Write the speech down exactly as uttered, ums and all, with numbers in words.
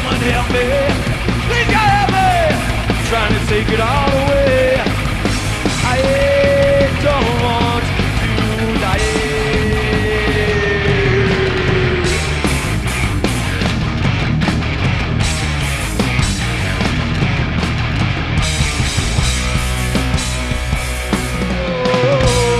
Someone help me. Please God help me. I'm trying to take it all away.